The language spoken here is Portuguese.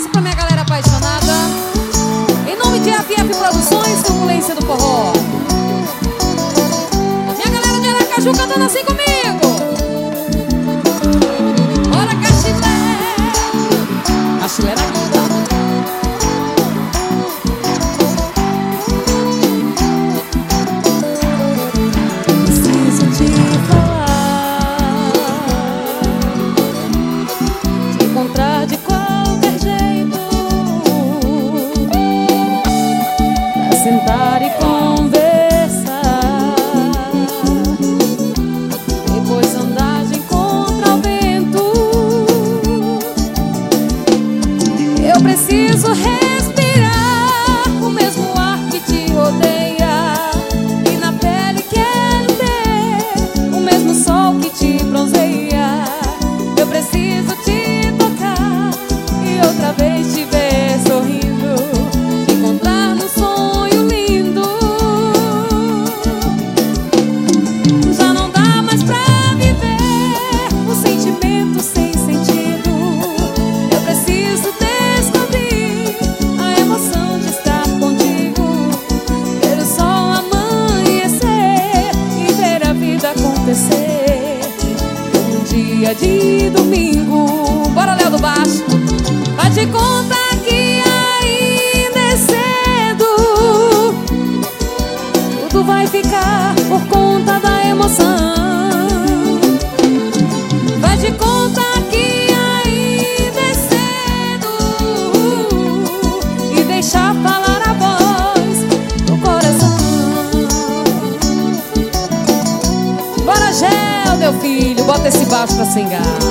sucesso pra minha galera apaixonada. Em nome de FF Produções, Turbulência do Forró. Minha galera de Aracaju cantando assim comigo. Bora, Cachilé. Cachilé na guita. Preciso te falar, te encontrar de qualquer jeito, pra sentar e conversar, depois andar de encontro ao vento. Eu preciso respirar o mesmo ar que te rodeia, e na pele quero ter o mesmo sol que te bronzeia. Eu preciso te tocar e outra vez te ver sorrindo, te encontrar num sonho lindo. Já não dá mais pra viver um sentimento sem sentido. Eu preciso descobrir a emoção de estar contigo, ver o sol amanhecer e ver a vida acontecer como um dia de domingo. Bora, Léo do Baixo. Faz de conta que ainda é cedo, tudo vai ficar por conta da emoção. Faz de conta que ainda é cedo e deixa falar a voz do coração. Bora, Gel, meu filho, bota esse baixo pra singar.